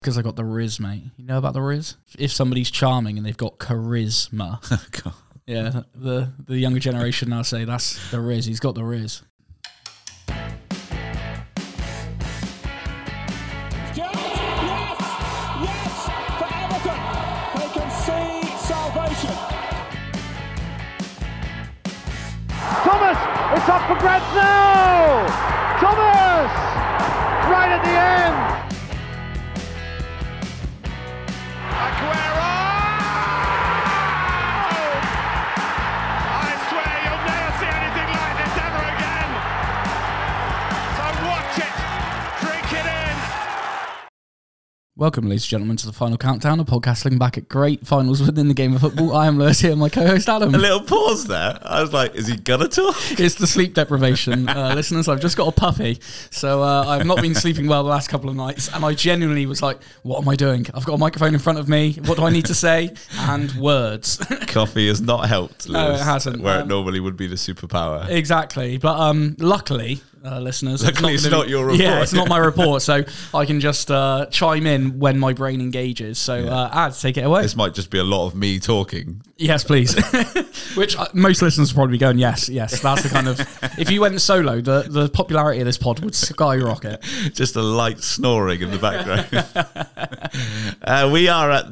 Because I got the Riz, mate. You know about the Riz? If somebody's charming and they've got charisma. God. Yeah, the younger generation now say that's the Riz. He's got the Riz. Thomas, it's up for grabs now! Thomas! Right at the end! Aguero! I swear you'll never see anything like this ever again! So watch it, drink it in! Welcome, ladies and gentlemen, to the Final Countdown, a podcast looking back at great finals within the game of football. I am Lewis here, my co-host Adam. A little pause there. I was like, is he gonna talk? It's the sleep deprivation. Listeners, I've just got a puppy, so I've not been sleeping well the last couple of nights, and I genuinely was like, what am I doing? I've got a microphone in front of me. What do I need to say? And words. Coffee has not helped, Lewis. No, it hasn't. Where it normally would be the superpower. Exactly. But luckily, listeners, Luckily it's not your report. Yeah, it's not my report, so I can just chime in when my brain engages. So, Ad, take it away. This might just be a lot of me talking. Yes, please. Which most listeners will probably be going, yes, that's the kind of... If you went solo, the popularity of this pod would skyrocket. Just a light snoring in the background. We are at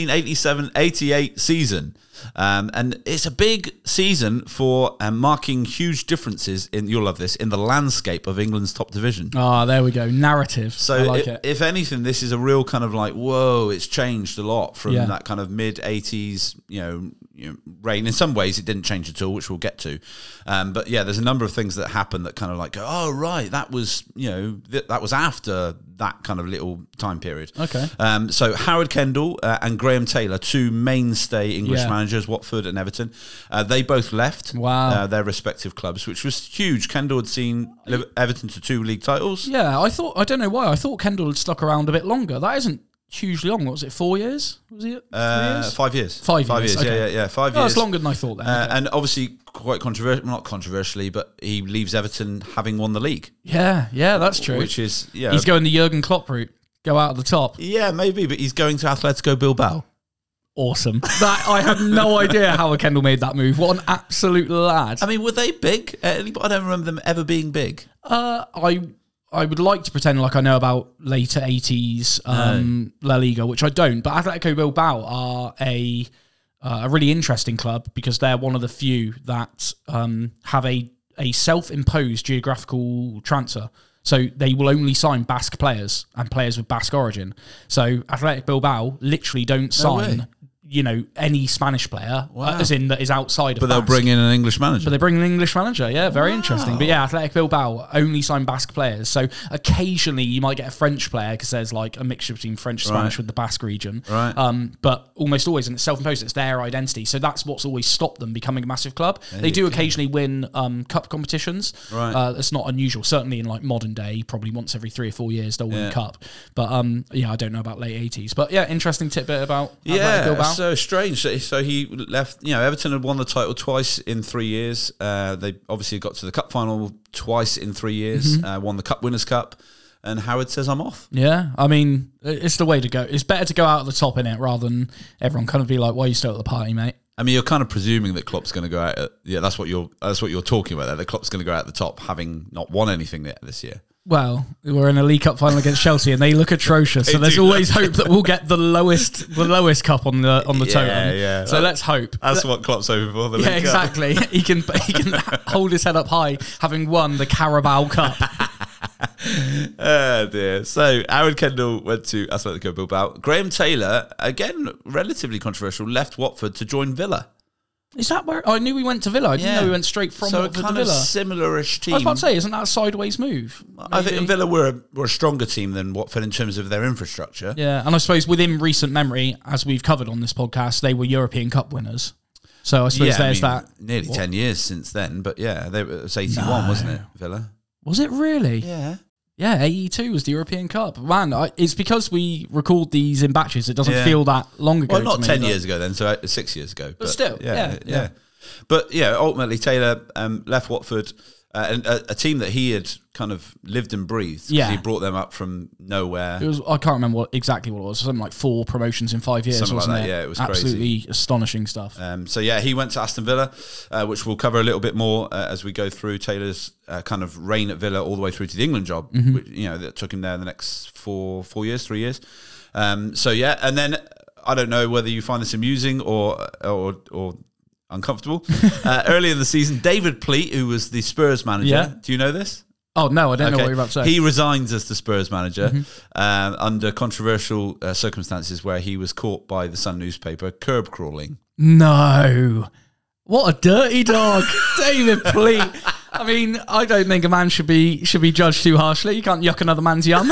1987-88 season. And it's a big season for marking huge differences you'll love this, in the landscape of England's top division. Ah, there we go. Narrative. So I like it. If anything, this is a real kind of like, whoa, it's changed a lot from that kind of mid-80s, reign. In some ways, it didn't change at all, which we'll get to. But yeah, there's a number of things that happen that kind of like, oh, right, that was, that was after that kind of little time period. Okay. So Howard Kendall and Graham Taylor, two mainstay English managers, Watford and Everton, they both left their respective clubs, which was huge. Kendall had seen Everton to 2 league titles. Yeah, I don't know why. I thought Kendall had stuck around a bit longer. That isn't hugely long. What was it, 4 years? Was it 3 years? 5 years. 5 years. Okay. Yeah. 5 years. Oh, that's longer than I thought then. Okay. And obviously quite controversial, not controversially, but he leaves Everton having won the league. Yeah, that's true. Which is, he's going the Jurgen Klopp route. Go out at the top. Yeah, maybe, but he's going to Atletico Bilbao. Awesome. I had no idea how Kendall made that move. What an absolute lad. I mean, were they big? I don't remember them ever being big. I would like to pretend like I know about later 80s La Liga, which I don't. But Atletico Bilbao are a really interesting club because they're one of the few that have a self-imposed geographical transfer. So they will only sign Basque players and players with Basque origin. So Athletic Bilbao literally don't sign... any Spanish player, as in that is outside of But they'll Basque. bring in an English manager. But they bring an English manager, yeah, very interesting. But yeah, Athletic Bilbao only sign Basque players. So occasionally you might get a French player because there's like a mixture between French and Spanish with the Basque region. Right. But almost always, and it's self-imposed, it's their identity. So that's what's always stopped them becoming a massive club. They do occasionally win cup competitions. Right. That's not unusual. Certainly in like modern day, probably once every 3 or 4 years they'll win a cup. But I don't know about late 80s. But yeah, interesting tidbit about Athletic Bilbao. So strange. So he left. Everton had won the title twice in 3 years. They obviously got to the cup final twice in 3 years. Won the Cup Winners' Cup, and Howard says, "I'm off." Yeah, I mean, it's the way to go. It's better to go out at the top in it rather than everyone kind of be like, "Why are you still at the party, mate?" I mean, you're kind of presuming that Klopp's going to go out. That's what you're talking about there. That Klopp's going to go out at the top, having not won anything yet this year. Well, we're in a League Cup final against Chelsea, and they look atrocious. So there's always hope that we'll get the lowest cup on the totem. Yeah. So let's hope. That's what Klopp's hoping for. The League Cup. Exactly. He can hold his head up high, having won the Carabao Cup. Oh dear. So Howard Kendall went to Atletico Bilbao. Graham Taylor, again relatively controversial, left Watford to join Villa. Is that where... I knew we went to Villa. I didn't know we went straight from Watford to Villa. So a kind of similar-ish team. I was about to say, isn't that a sideways move? Maybe? I think Villa were a stronger team than Watford in terms of their infrastructure. Yeah, and I suppose within recent memory, as we've covered on this podcast, they were European Cup winners. So I suppose that... Nearly 10 years since then, but yeah, it was 81, wasn't it, Villa? Was it really? Yeah. Yeah, 82 was the European Cup. Man, it's because we record these in batches, it doesn't feel that long ago. Well, not 10 years ago then, so 6 years ago. But still, yeah. But yeah, ultimately Taylor left Watford, a team that he had kind of lived and breathed. Yeah. He brought them up from nowhere. It was, I can't remember exactly what it was. Something like 4 promotions in 5 years, Something like wasn't that, it? yeah, it was absolutely astonishing stuff. So yeah, he went to Aston Villa, which we'll cover a little bit more as we go through Taylor's kind of reign at Villa all the way through to the England job. Which, that took him there in the next 3 years. So yeah, and then I don't know whether you find this amusing or uncomfortable. Early in the season, David Pleat, who was the Spurs manager, do you know this? Oh no, I don't know what you're about to say. He resigns as the Spurs manager under controversial circumstances where he was caught by the Sun newspaper curb crawling. No. What a dirty dog. David Pleat. I mean, I don't think a man should be judged too harshly. You can't yuck another man's yum.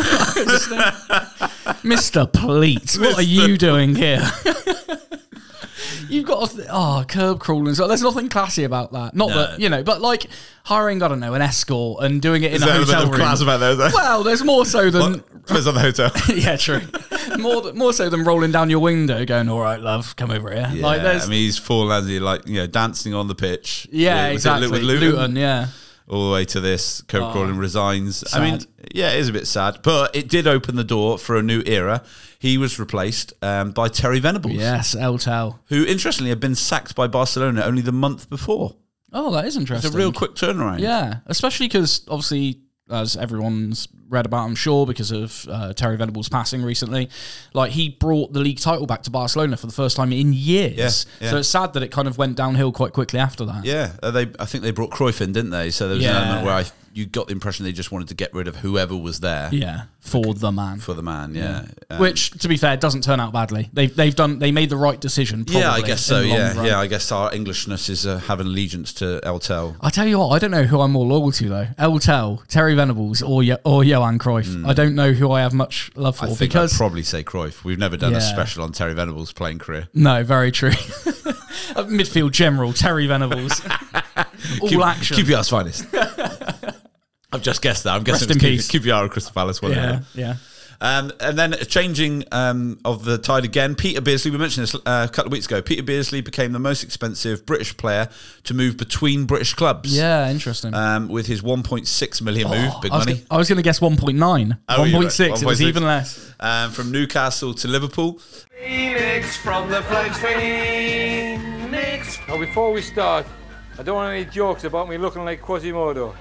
Mr. Pleat, what are you doing here? You've got curb crawling. So there's nothing classy about that. Not that, but like hiring, I don't know, an escort and doing it in a hotel room. Class about that, well, there's more so than... Depends on the hotel. Yeah, true. More so than rolling down your window going, all right, love, come over here. Yeah, I mean, he's full as dancing on the pitch. Yeah, exactly. With Luton, yeah. All the way to this, curb crawling resigns. Sad. I mean, yeah, it is a bit sad, but it did open the door for a new era. He was replaced by Terry Venables. Yes, El Tel. Who, interestingly, had been sacked by Barcelona only the month before. Oh, that is interesting. It's a real quick turnaround. Yeah, especially because, obviously, as everyone's read about, I'm sure, because of Terry Venables' passing recently, like he brought the league title back to Barcelona for the first time in years. Yeah. So it's sad that it kind of went downhill quite quickly after that. Yeah, I think they brought Cruyff in, didn't they? So there was an element where you got the impression they just wanted to get rid of whoever was there. Yeah, for the man. For the man, yeah. Which, to be fair, doesn't turn out badly. They made the right decision. Probably, I guess so. Yeah, I guess our Englishness is having allegiance to El Tel. I tell you what, I don't know who I'm more loyal to though. El Tel, Terry Venables, or Johan Cruyff. I don't know who I have much love for. I think I'd probably say Cruyff. We've never done a special on Terry Venables' playing career. No, very true. Midfield general Terry Venables. Action. QPR's finest. I've just guessed that. I'm guessing Rest in peace. QPR or Crystal Palace, whatever. Yeah. And then changing of the tide again, Peter Beardsley, we mentioned this a couple of weeks ago, Peter Beardsley became the most expensive British player to move between British clubs. Yeah, interesting. With his 1.6 million move, big money. I was going to guess 1.9. 1.6, it was even less. From Newcastle to Liverpool. Phoenix from the flags, Phoenix. Now, before we start, I don't want any jokes about me looking like Quasimodo.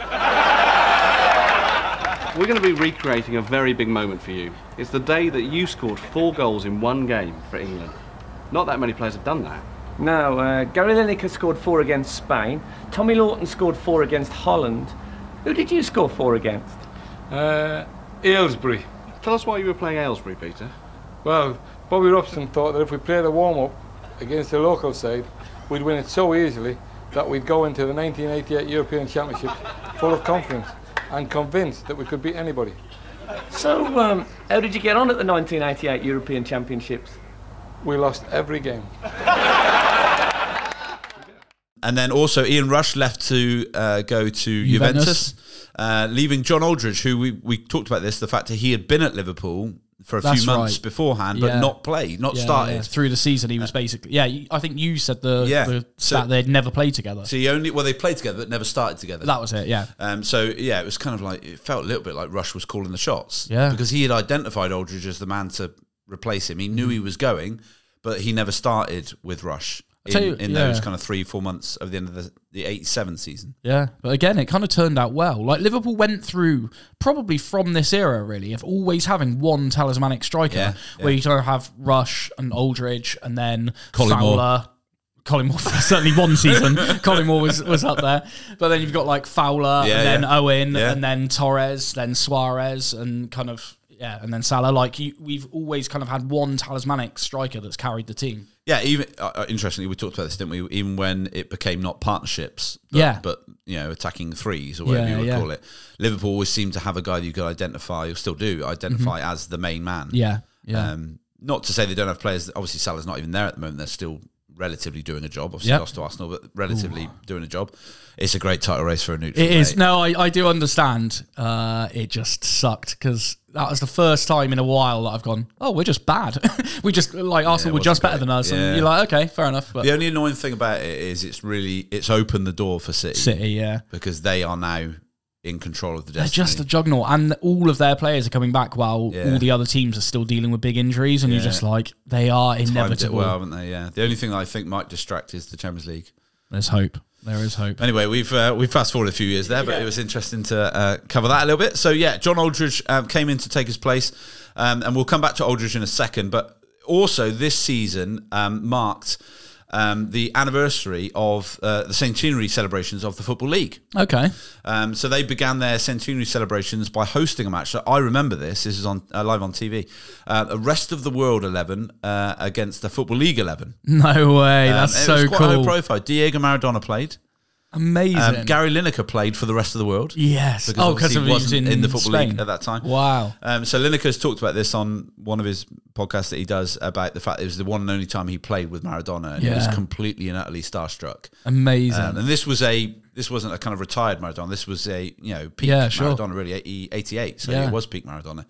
We're going to be recreating a very big moment for you. It's the day that you scored 4 goals in one game for England. Not that many players have done that. No, Gary Lineker scored 4 against Spain. Tommy Lawton scored 4 against Holland. Who did you score 4 against? Aylesbury. Tell us why you were playing Aylesbury, Peter. Well, Bobby Robson thought that if we played a warm-up against the local side, we'd win it so easily that we'd go into the 1988 European Championship full of confidence and convinced that we could beat anybody. So, how did you get on at the 1988 European Championships? We lost every game. And then also Ian Rush left to go to Juventus, leaving John Aldridge, who we talked about this, the fact that he had been at Liverpool for a few months beforehand, but not played, started. Yeah. Through the season, he was basically... I think you said the stat they'd never played together. So they played together, but never started together. That was it, yeah. It was kind of like... It felt a little bit like Rush was calling the shots. Yeah. Because he had identified Aldridge as the man to replace him. He knew he was going, but he never started with Rush in those kind of 3-4 months of the end of the 87 season. Yeah, but again, it kind of turned out well. Like Liverpool went through, probably from this era really, of always having one talismanic striker, where you kind of have Rush and Aldridge and then Fowler. Collymore for certainly one season. Collymore was up there. But then you've got like Fowler and then Owen and then Torres, then Suarez and kind of... Yeah, and then Salah. We've always kind of had one talismanic striker that's carried the team. Yeah, even interestingly, we talked about this, didn't we? Even when it became not partnerships, but attacking threes or whatever you would call it. Liverpool always seemed to have a guy that you could identify, or still do identify as the main man. Yeah. Not to say they don't have players. Obviously, Salah's not even there at the moment. They're still relatively doing a job. Obviously lost to Arsenal, but relatively doing a job. It's a great title race for a neutral. It is. No, I do understand. It just sucked because that was the first time in a while that I've gone, oh, we're just bad. We just, like, Arsenal were just better than us. And you're like, okay, fair enough. But the only annoying thing about it is it's opened the door for City. Yeah. Because they are now in control of the destiny. They're just a juggernaut, and all of their players are coming back while all the other teams are still dealing with big injuries, and you're just like, they are inevitable. Well, haven't they? Yeah. The only thing that I think might distract is the Champions League. There's hope. There is hope. Anyway, we've fast forwarded a few years there, but it was interesting to cover that a little bit. So yeah, John Aldridge came in to take his place, and we'll come back to Aldridge in a second. But also this season marked the anniversary of the centenary celebrations of the Football League. Okay. So they began their centenary celebrations by hosting a match. So I remember this is on live on TV. A Rest of the World 11 against the Football League 11. No way. That's so it was quite cool. high profile. Diego Maradona played. Amazing. Gary Lineker played for the Rest of the World. Yes. Because he wasn't in the Football Spain. League at that time. Wow. So Lineker's talked about this on one of his podcasts that he does about the fact it was the one and only time he played with Maradona, and he was completely and utterly starstruck. Amazing. And this wasn't a kind of retired Maradona. This was a peak Maradona, really 88. So it was peak Maradona.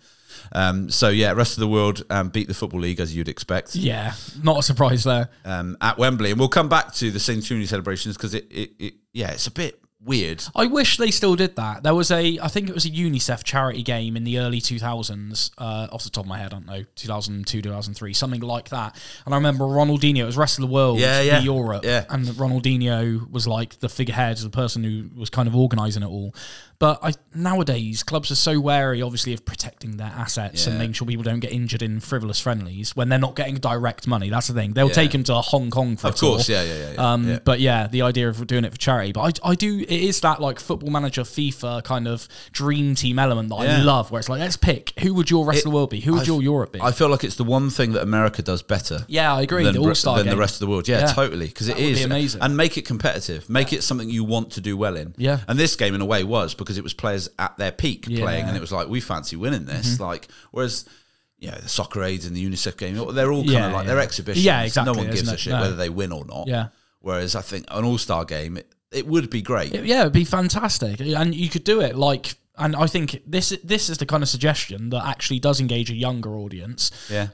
Rest of the world beat the Football League as you'd expect. Yeah, not a surprise there. At Wembley, and we'll come back to the centenary celebrations because it's a bit weird. I wish they still did that. There was I think it was a UNICEF charity game in the early 2000s, off the top of my head, I don't know, 2002, 2003, something like that. And I remember Ronaldinho, it was Rest of the World, Europe, and Ronaldinho was like the figurehead, the person who was kind of organising it all. But nowadays, clubs are so wary, obviously, of protecting their assets and making sure people don't get injured in frivolous friendlies when they're not getting direct money. That's the thing. They'll take them to Hong Kong for a tour. Of course, But the idea of doing it for charity. But I do, it is that like Football Manager FIFA kind of dream team element that I love, where it's like, let's pick, who would your Rest of the World be? Who would your Europe be? I feel like it's the one thing that America does better. Yeah, I agree. The All-Star game. The rest of the world. Yeah, totally. Because it is. Be amazing. And make it competitive. Make it something you want to do well in. Yeah. And this game, in a way, was because it was players at their peak playing, and it was like, we fancy winning this. Like, whereas, the soccer aids and the UNICEF game, they're all kind of like, they're exhibitions. Yeah, exactly. No one gives a shit whether they win or not. Yeah. Whereas I think an All-Star game, it would be great. It'd be fantastic. And you could do it like, and I think this is the kind of suggestion that actually does engage a younger audience. Yeah.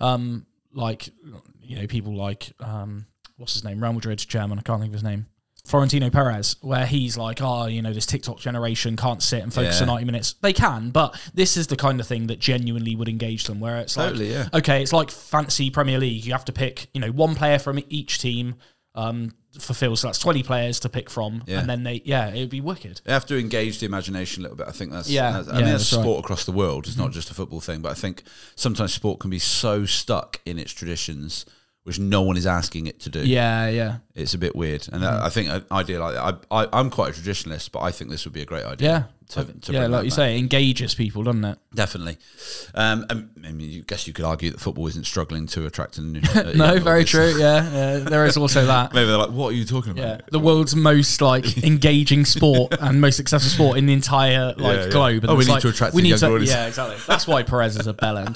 People like, what's his name? Real Madrid chairman, I can't think of his name. Florentino Perez, where he's like, this TikTok generation can't sit and focus for 90 minutes. They can, but this is the kind of thing that genuinely would engage them, where it's okay, it's like fancy Premier League. You have to pick, one player from each team fulfills, so that's 20 players to pick from, and then it would be wicked. They have to engage the imagination a little bit. I think that's that's sport across the world. It's not just a football thing, but I think sometimes sport can be so stuck in its traditions, which no one is asking it to do. Yeah. It's a bit weird. And I think an idea like that, I'm quite a traditionalist, but I think this would be a great idea. Like you say, it engages people, doesn't it? Definitely. I guess you could argue that football isn't struggling to attract a new... No, very true, yeah. There is also that. Maybe they're like, what are you talking about? Yeah. The world's most engaging sport and most successful sport in the entire globe. And we need to attract the younger audience. Yeah, exactly. That's why Perez is a bellend.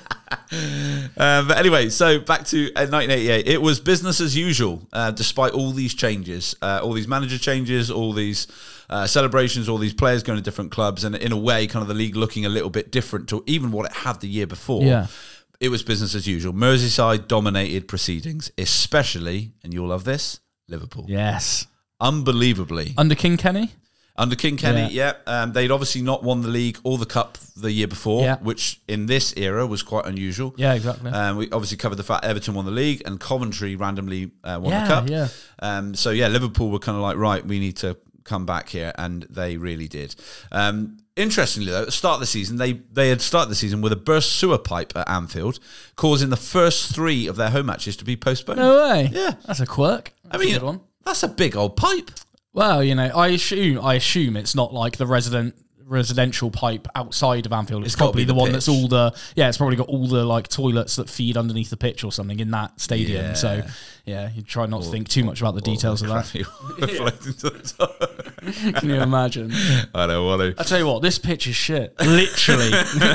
But anyway, so back to 1988. It was business as usual, despite all these changes, all these manager changes, all these celebrations, all these players going to different clubs, and in a way, kind of the league looking a little bit different to even what it had the year before. Yeah. It was business as usual. Merseyside dominated proceedings, especially, and you'll love this, Liverpool. Yes. Unbelievably. Under King Kenny? Under King Kenny, they'd obviously not won the league or the cup the year before, which in this era was quite unusual. Yeah, exactly. We obviously covered the fact Everton won the league and Coventry randomly won the cup. Yeah. Liverpool were kind of like, right, we need to come back here, and they really did. Interestingly, though, at the start of the season, they had started the season with a burst sewer pipe at Anfield, causing the first 3 of their home matches to be postponed. No way. Yeah. That's a quirk. That's a good one. That's a big old pipe. Well, I assume it's not like the resident residential pipe outside of Anfield. It's gotta probably be the the one pitch. that's all the it's probably got all the like toilets that feed underneath the pitch or something in that stadium. Yeah. So yeah, you try not to think too much about the details of that. Floating to the top. Can you imagine? I don't want to. I tell you what, this pitch is shit. Literally.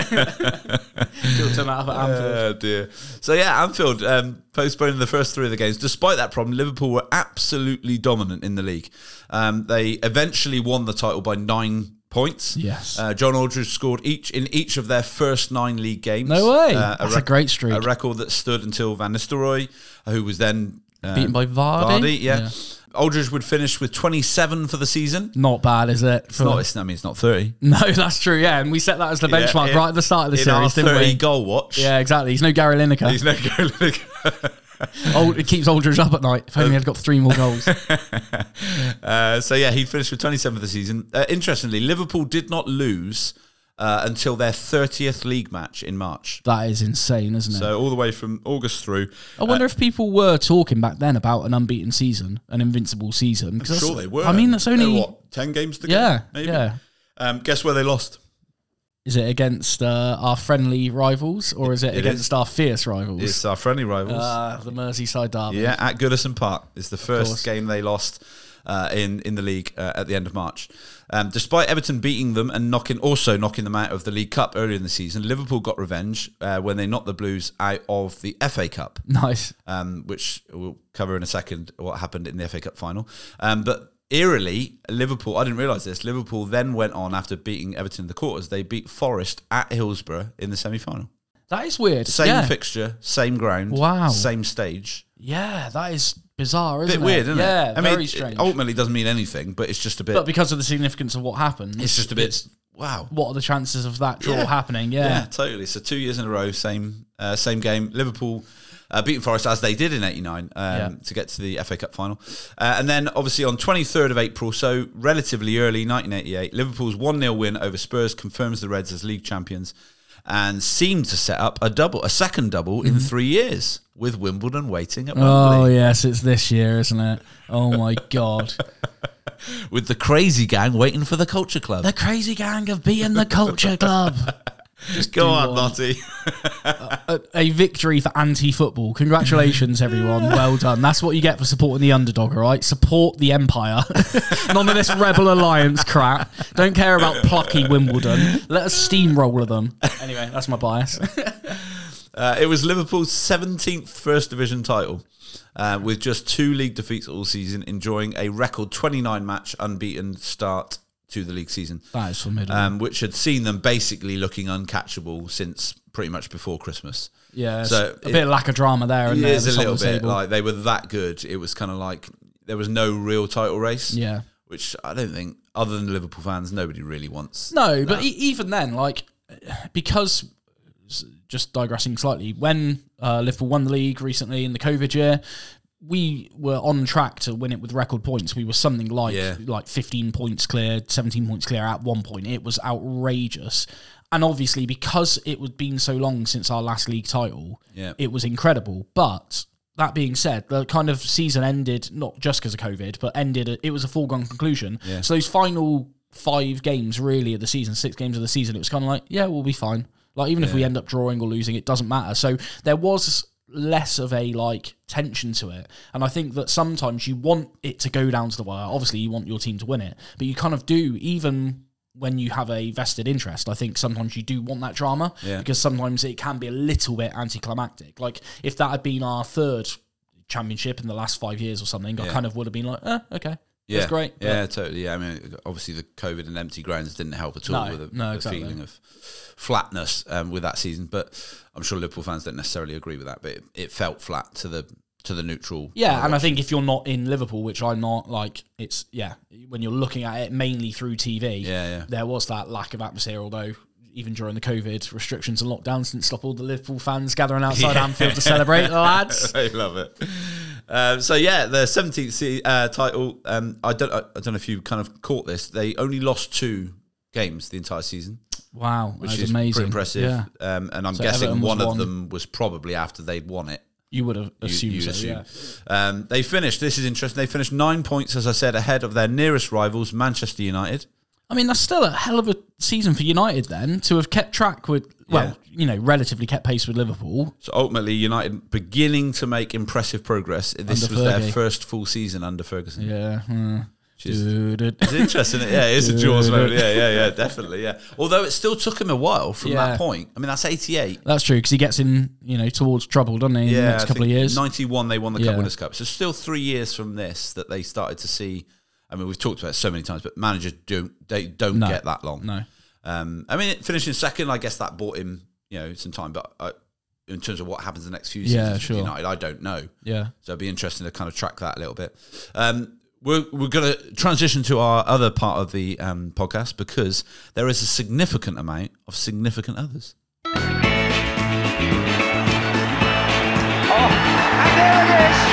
You'll turn that up at Anfield. Oh dear. So yeah, Anfield postponing the first 3 of the games. Despite that problem, Liverpool were absolutely dominant in the league. They eventually won the title by 9 points. Yes. John Aldridge scored in each of their first 9 league games. No way. That's a great streak. A record that stood until Van Nistelrooy, who was then Beaten by Vardy. Yeah. Aldridge would finish with 27 for the season. Not bad, is it? It's not 30. No, that's true, yeah. And we set that as the benchmark right at the start of the in series, our didn't 30 we? goal watch. Yeah, exactly. He's no Gary Lineker. He's no Gary Lineker. It keeps Aldridge up at night. If only he'd got 3 more goals. So yeah, he finished with 27 for the season. Interestingly, Liverpool did not lose until their 30th league match in March. That is insane, isn't it? So all the way from August through. I wonder if people were talking back then about an unbeaten season, an invincible season. I'm sure they were. I mean, that's only... What, 10 games to go? Yeah, maybe? yeah. Guess where they lost? Is it against our friendly rivals, or is it against our fierce rivals? It's our friendly rivals. The Merseyside derby. Yeah, at Goodison Park. It's the first game they lost in the league at the end of March. Despite Everton beating them and knocking them out of the League Cup earlier in the season, Liverpool got revenge when they knocked the Blues out of the FA Cup. Nice. Which we'll cover in a second, what happened in the FA Cup final. But eerily, Liverpool, I didn't realise this, Liverpool then went on after beating Everton in the quarters. They beat Forest at Hillsborough in the semi-final. That is weird. Same fixture, same ground, wow, same stage. Yeah, that is bizarre, isn't it? Bit weird, isn't it? Yeah, I mean, very strange. It ultimately doesn't mean anything, but it's just a bit... But because of the significance of what happened... It's just a bit... Wow. What are the chances of that draw happening? Yeah, totally. So 2 years in a row, same game. Liverpool beating Forest as they did in 89 to get to the FA Cup final. And then obviously on 23rd of April, so relatively early, 1988, Liverpool's 1-0 win over Spurs confirms the Reds as league champions and seemed to set up a second double in 3 years with Wimbledon waiting at Wembley. Oh, yes, it's this year, isn't it? Oh, my God. With the crazy gang waiting for the Culture Club. The crazy gang have beaten the Culture Club. Just go on, Lottie. A victory for anti-football. Congratulations, everyone. Well done. That's what you get for supporting the underdog, all right? Support the Empire. None of this Rebel Alliance crap. Don't care about plucky Wimbledon. Let us steamroller them. Anyway, that's my bias. It was Liverpool's 17th First Division title, with just 2 league defeats all season, enjoying a record 29-match unbeaten start to the league season. That is formidable. Which had seen them basically looking uncatchable since pretty much before Christmas. Yeah, so a bit of lack of drama there. It is a little bit like they were that good. It was kind of like there was no real title race. Yeah. Which I don't think, other than Liverpool fans, nobody really wants. No, but even then, like, because, just digressing slightly, when Liverpool won the league recently in the COVID year, we were on track to win it with record points. We were something like 15 points clear, 17 points clear at one point. It was outrageous. And obviously, because it had been so long since our last league title, it was incredible. But that being said, the kind of season ended, not just because of COVID, but it was a foregone conclusion. Yeah. So those final 5 games really of the season, 6 games of the season, it was kind of like, yeah, we'll be fine. Like, even if we end up drawing or losing, it doesn't matter. So there was less of a tension to it, and I think that sometimes you want it to go down to the wire. Obviously you want your team to win it, but you kind of do, even when you have a vested interest. I think sometimes you do want that drama, because sometimes it can be a little bit anticlimactic. Like, if that had been our 3rd championship in the last 5 years or something, I kind of would have been like, okay, that's great. Yeah, totally. Yeah, I mean, obviously the COVID and empty grounds didn't help at all with the feeling of flatness with that season. But I'm sure Liverpool fans don't necessarily agree with that. But it felt flat to the neutral. Yeah, and I think if you're not in Liverpool, which I'm not, like, it's when you're looking at it mainly through TV, there was that lack of atmosphere. Although even during the COVID restrictions and lockdowns, didn't stop all the Liverpool fans gathering outside Anfield to celebrate, the lads. They love it. So the 17th title. I don't know if you kind of caught this. They only lost 2 games the entire season. Wow, which is amazing. Pretty impressive. Yeah. And I'm guessing Everton one of them was probably after they'd won it. You would have assumed so, yeah. They finished, this is interesting, they finished 9 points, as I said, ahead of their nearest rivals, Manchester United. I mean, that's still a hell of a season for United then, to have kept track with, well, relatively kept pace with Liverpool. So ultimately, United beginning to make impressive progress. This Under was their Fergie. first full season under Ferguson. Yeah. It's interesting. Yeah, it's a Jaws moment. Yeah, definitely. Yeah. Although it still took him a while from that point. I mean, that's 88. That's true, because he gets in, towards trouble, doesn't he, in the next couple of years? 91, they won the Cup Winners' Cup. So still 3 years from this that they started to see. I mean, we've talked about it so many times, but managers don't get that long. No. I mean, finishing second, I guess that bought him, some time. But in terms of what happens the next few seasons for United, I don't know. Yeah. So it'd be interesting to kind of track that a little bit. We're going to transition to our other part of the podcast, because there is a significant amount of significant others. Oh, and there it is!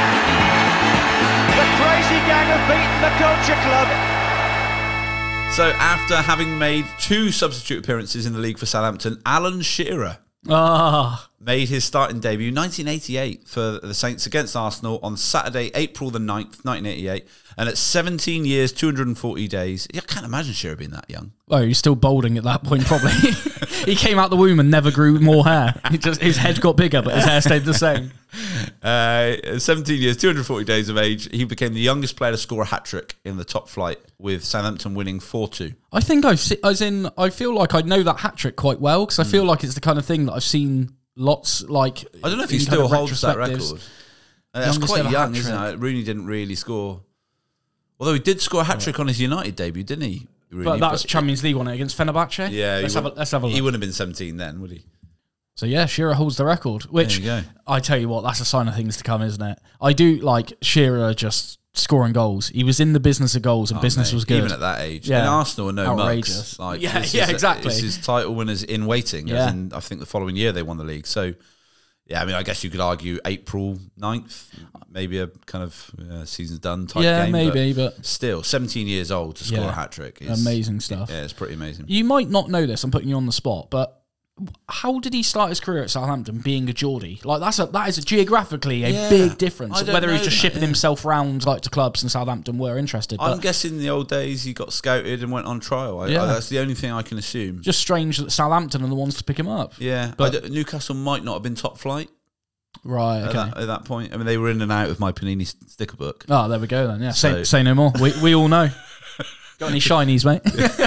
The crazy gang have beaten the Culture Club. So after having made 2 substitute appearances in the league for Southampton, Alan Shearer made his starting debut 1988 for the Saints against Arsenal on Saturday, April the 9th, 1988. And at 17 years, 240 days, I can't imagine Shearer being that young. Oh, he's still balding at that point, probably. He came out the womb and never grew more hair. His head got bigger, but his hair stayed the same. 17 years, 240 days of age, he became the youngest player to score a hat-trick in the top flight, with Southampton winning 4-2. I think I feel like I know that hat-trick quite well, because I feel like it's the kind of thing that I've seen lots, like... I don't know if he still holds that record. That's quite young, isn't it? Rooney didn't really score... Although he did score a hat-trick on his United debut, didn't he? Rooney? But that was Champions League, wasn't it, against Fenerbahce? Yeah. Let's have a look. He wouldn't have been 17 then, would he? So yeah, Shearer holds the record, which, I tell you what, that's a sign of things to come, isn't it? I do like Shearer just scoring goals. He was in the business of goals, and business was good. Even at that age. And Arsenal are no mugs. Exactly. This is title winners in waiting. Yeah. As in, I think the following year they won the league. So, yeah, I mean, I guess you could argue April 9th, maybe a kind of season's done type game. Yeah, maybe, but still, 17 years old to score a hat-trick. Amazing stuff. Yeah, it's pretty amazing. You might not know this, I'm putting you on the spot, but how did he start his career at Southampton being a Geordie? Like, that is geographically a big difference. Whether he was just shipping himself round to clubs and Southampton were interested. I'm guessing in the old days he got scouted and went on trial. That's the only thing I can assume. Just strange that Southampton are the ones to pick him up. Yeah, but Newcastle might not have been top flight. Right, okay. At that point. I mean, they were in and out of my Panini sticker book. Oh, there we go then, yeah. Say no more. We all know. Got any shinies, mate?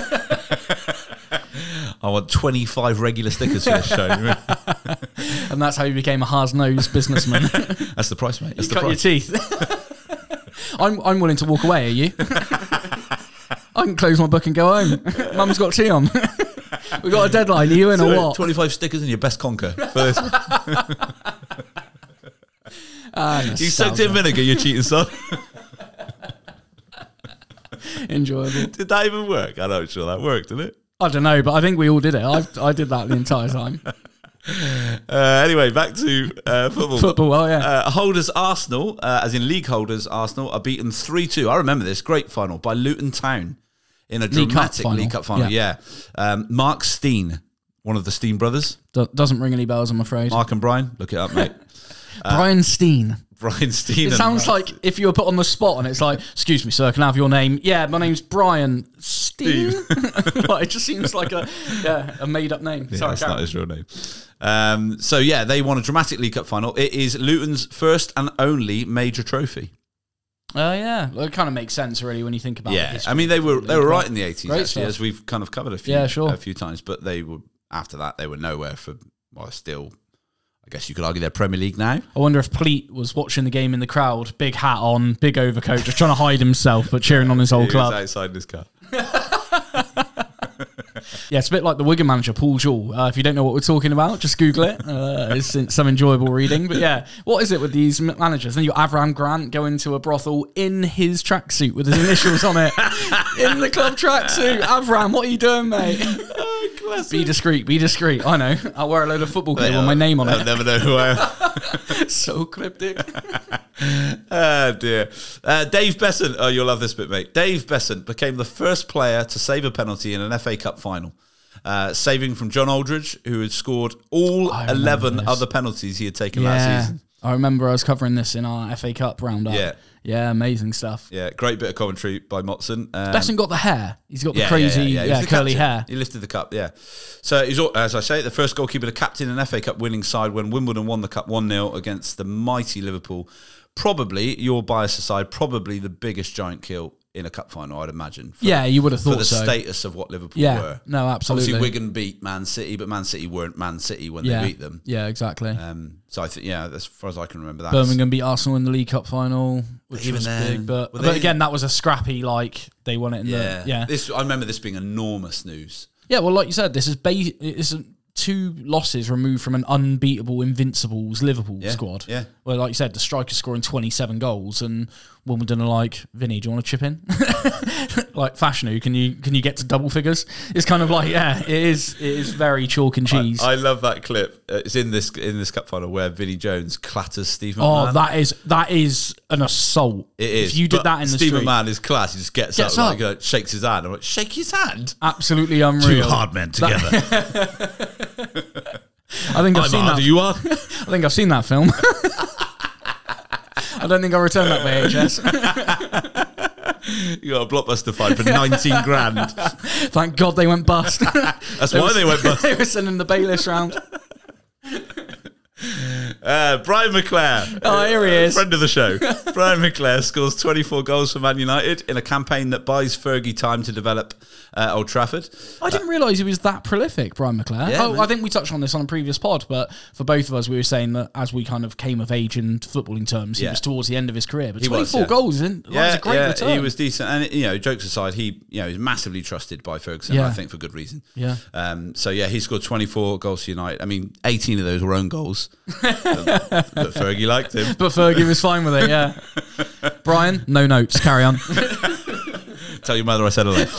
I want 25 regular stickers for this show. And that's how you became a hard-nosed businessman. That's the price, mate. That's you cut your teeth. I'm willing to walk away, are you? I can close my book and go home. Mum's got tea on. We've got a deadline. Are you in or what? 25 stickers and your best conker for this. You soaked in vinegar, you cheating son. Enjoyable. Did that even work? I'm not sure that worked, did it? I don't know, but I think we all did it. I did that the entire time. Anyway, back to football. Football, oh yeah. Holders Arsenal, as in league holders Arsenal, are beaten 3-2. I remember this great final by Luton Town in a dramatic League Cup final. Yeah. Mark Steen, one of the Steen brothers. Doesn't ring any bells, I'm afraid. Mark and Brian, look it up, mate. Brian Steen. Brian Steen. It sounds like if you were put on the spot and it's like, excuse me, sir, can I have your name? Yeah, my name's Brian Steen. It just seems like a made-up name. Yeah, Sorry, that's not his real name. They won a dramatic League Cup final. It is Luton's first and only major trophy. Oh, yeah. Well, it kind of makes sense, really, when you think about it. Yeah, I mean, they were right in the 80s, Great actually, stuff. as we've kind of covered a few times, but they were, after that, they were nowhere for, still... I guess you could argue they're Premier League now. I wonder if Pleat was watching the game in the crowd, big hat on, big overcoat, just trying to hide himself, but cheering on his old club. He was outside his car. Yeah, it's a bit like the Wigan manager, Paul Jewell. If you don't know what we're talking about, just Google it. It's some enjoyable reading. But yeah, what is it with these managers? Then you Avram Grant going to a brothel in his tracksuit with his initials on it. In the club tracksuit. Avram, what are you doing, mate? Be discreet. I know. I'll wear a load of football gear with my name on it. I'll never know who I am. So cryptic. Oh, dear. Dave Besson. Oh, you'll love this bit, mate. Dave Besson became the first player to save a penalty in an FA Cup final, saving from John Aldridge, who had scored all 11 other penalties he had taken last season. I remember I was covering this in our FA Cup roundup. Yeah, amazing stuff. Yeah, great bit of commentary by Motson. Besson got the hair. He's got the crazy curly hair. He lifted the cup, So he's, as I say, the first goalkeeper to captain an FA Cup winning side when Wimbledon won the cup 1-0 against the mighty Liverpool. Probably, your bias aside, probably the biggest giant kill in a cup final, I'd imagine. You would have thought so. For the status of what Liverpool were. No, absolutely. Obviously, Wigan beat Man City, but Man City weren't Man City when they beat them. Yeah, exactly. So I think, as far as I can remember, that Birmingham beat Arsenal in the League Cup final, which was big. But again, that was a scrappy, they won it in the... I remember this being enormous news. Yeah, well, like you said, this is 2 losses removed from an unbeatable Invincibles Liverpool squad. Yeah. Well, like you said, the strikers scoring 27 goals, and Wimbledon are like, Vinny, do you want to chip in? Like, Fashanu, can you get to double figures? It's kind of like, it is very chalk and cheese. I love that clip. It's in this cup final where Vinnie Jones clatters Steve McMahon. Oh, that is an assault. It is. If you did that in the Steve street, McMahon is class. He just gets up. Like, shakes his hand. I'm like, shake his hand? Absolutely unreal. 2 hard men together. I think I've seen that. You are? I think I've seen that film. I don't think I'll return that VHS. You got a Blockbuster fine for 19 grand. Thank God they went bust. That's why they went bust. They were sending the bailiffs round. Brian McClare. Oh, here he is. Friend of the show. Brian McClare scores 24 goals for Man United in a campaign that buys Fergie time to develop Old Trafford. I didn't realise he was that prolific, Brian McClare. Yeah, I think we touched on this on a previous pod, but for both of us, we were saying that as we kind of came of age in footballing terms, he was towards the end of his career. But 24 goals isn't a great return. He was decent. And, jokes aside, he's massively trusted by Ferguson, I think, for good reason. Yeah. He scored 24 goals for United. I mean, 18 of those were own goals. But Fergie liked him. But Fergie was fine with it, yeah. Brian, no notes. Carry on. Tell your mother I said hello.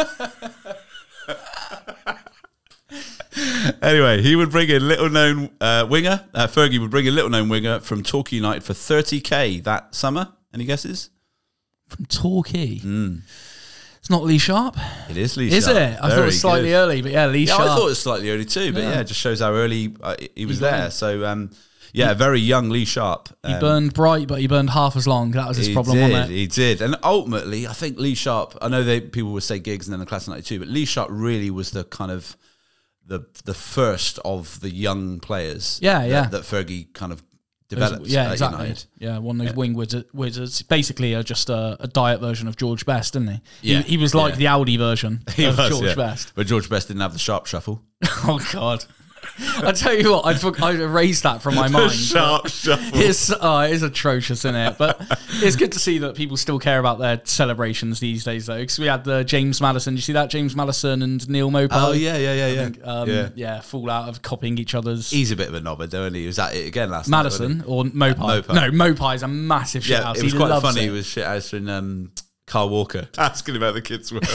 Anyway, he would bring in little-known winger. Fergie would bring a little-known winger from Torquay United for 30k that summer. Any guesses? From Torquay? It's not Lee Sharp. It is Lee Sharp. Is it? I thought it was slightly early, but Lee Sharp. I thought it was slightly early too, but it just shows how early he was there. So, very young Lee Sharp. He burned bright, but he burned half as long. That was his problem, wasn't it? He did. And ultimately, I think Lee Sharp, I know people would say Giggs and then the class of 92, but Lee Sharp really was the kind of the first of the young players that Fergie kind of developed. Exactly. United. Yeah, one of those wing wizards. Basically, just a diet version of George Best, didn't he? Yeah. He was like the Audi version of George Best. But George Best didn't have the sharp shuffle. Oh, God. I tell you what, I'd erased that from my mind. Sharp shuffle. It is atrocious, isn't it? But it's good to see that people still care about their celebrations these days, though. Because we had the James Maddison. Did you see that? James Maddison and Neil Mopai. Oh, yeah. Fallout of copying each other's. He's a bit of a knobber, though, isn't he? He was at it again last Maddison night, or Mopai? No, Mopai's a massive shit house. It was quite funny. It was shit house in Carl Walker asking about the kids' work.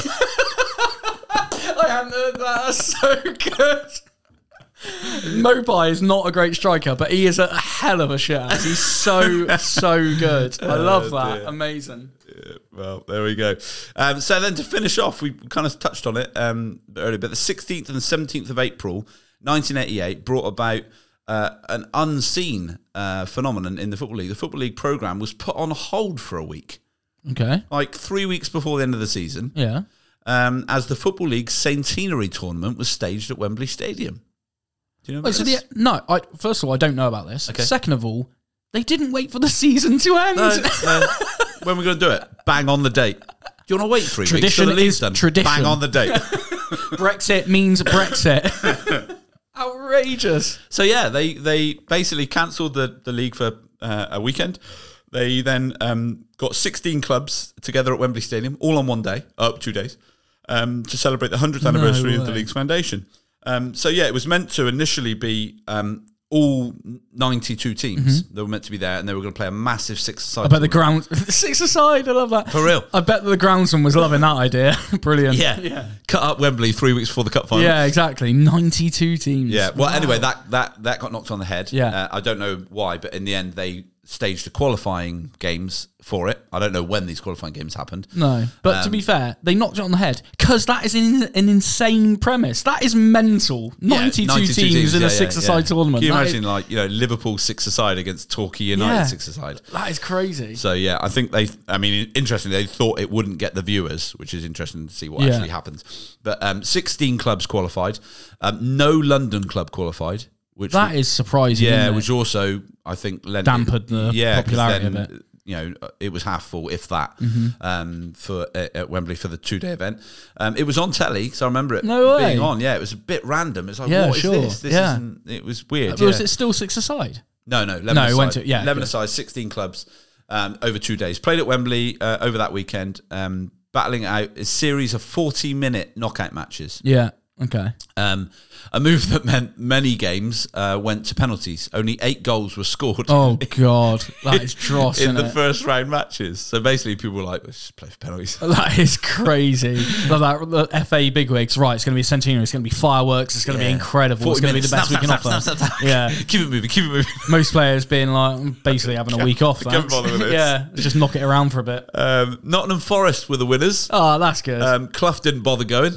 I hadn't heard that. That's so good. Mopai is not a great striker, but he is a hell of a shit house. He's so good. I love that. Dear. Amazing. Yeah, well, there we go. So then to finish off, we kind of touched on it earlier, but the 16th and the 17th of April 1988 brought about an unseen phenomenon in the Football League. The Football League programme was put on hold for a week. Okay. Like 3 weeks before the end of the season. Yeah. As the Football League centenary tournament was staged at Wembley Stadium. Do you know about this? First of all, I don't know about this. Okay. Second of all, they didn't wait for the season to end. No. When are we going to do it? Bang on the date. Do you want to wait 3 weeks? Tradition is tradition. Bang on the date. Brexit means Brexit. Outrageous. So yeah, they basically cancelled the league for a weekend. They then got 16 clubs together at Wembley Stadium, all on 1 day, 2 days, to celebrate the 100th anniversary of the league's foundation. It was meant to initially be all 92 teams that were meant to be there, and they were going to play a massive 6-a-side. I bet the ground 6-a-side. I love that for real. I bet the groundsman was loving that idea. Brilliant. Yeah. Cut up Wembley 3 weeks before the cup final. Yeah, exactly. 92 teams. Yeah. Well, anyway, that got knocked on the head. Yeah. I don't know why, but in the end they staged the qualifying games for it. I don't know when these qualifying games happened. No, but to be fair, they knocked it on the head because that is an insane premise. That is mental. 92 teams in a six-a-side tournament. Can you imagine, like, Liverpool six-a-side against Torquay United six-a-side? That is crazy. So yeah, I think interestingly, they thought it wouldn't get the viewers, which is interesting to see what actually happens. But 16 clubs qualified. No London club qualified. That is surprising. Yeah, which also I think dampened the popularity of it. It was half full, if that, for at Wembley for the 2-day event. It was on telly, so I remember it being on. Yeah, it was a bit random. It's like, what is this? This isn't. It was weird. Was it still six-a-side? No, 11 11-a-side, 16 clubs over 2 days. Played at Wembley over that weekend, battling out a series of 40-minute knockout matches. Yeah. Okay. A move that meant many games went to penalties. Only 8 goals were scored. Oh, God. That is dross, in the first round matches. So basically, people were like, let's just play for penalties. That is crazy. The FA bigwigs, right, it's going to be a centenary, it's going to be fireworks, it's going to be incredible, it's going to be the best we can offer. Snap. Yeah. Keep it moving. Most players being like, basically having a week off. Can't bother with this. Yeah, just knock it around for a bit. Nottingham Forest were the winners. Oh, that's good. Clough didn't bother going.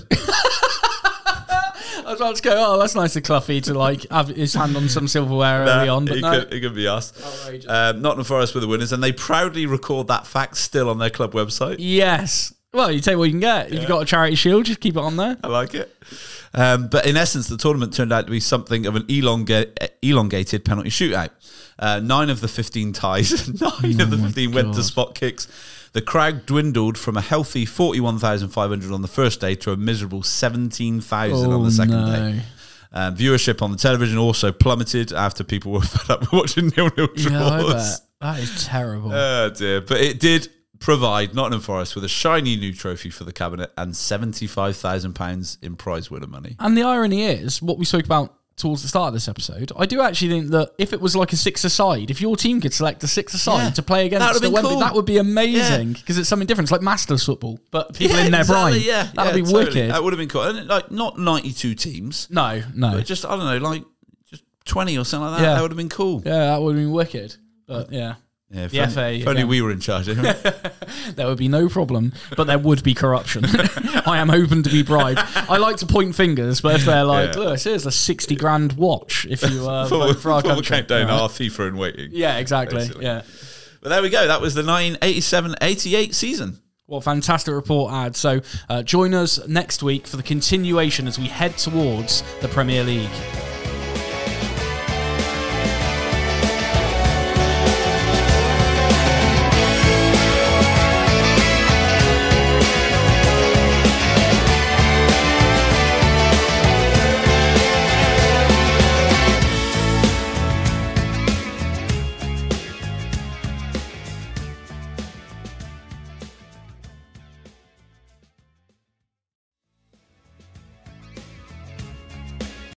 I was about to go, that's nice of Cloughie to have his hand on some silverware early on. But it could be us. Nottingham Forest were the winners, and they proudly record that fact still on their club website. Yes. Well, you take what you can get. If you've got a charity shield, just keep it on there. I like it. But in essence, the tournament turned out to be something of an elongated penalty shootout. 9 of the 15 ties, 9 of the 15 went to spot kicks. The crowd dwindled from a healthy 41,500 on the first day to a miserable 17,000 on the second day. Viewership on the television also plummeted after people were fed up watching 0-0 draws. Yeah, I bet. That is terrible. Oh dear. But it did provide Nottingham Forest with a shiny new trophy for the cabinet and £75,000 in prize winner money. And the irony is, what we spoke about towards the start of this episode, I do actually think that if it was like a six-a-side, if your team could select a six-a-side to play against the Wembley, that would be amazing because it's something different. It's like Masters football, but people in their prime. That would be wicked. That would have been cool. And not 92 teams. No. But just, I don't know, just 20 or something like that. That would have been cool. Yeah, that would have been wicked. But yeah. Yeah, if only we were in charge. There would be no problem, but there would be corruption. I am open to be bribed. I like to point fingers, but if they're like, look, here's a 60 grand watch if you vote for our country. Countdown our FIFA in waiting. Yeah, exactly. Basically. Yeah. But there we go. That was the 1987-88 season. Well, fantastic report, Ad. So join us next week for the continuation as we head towards the Premier League.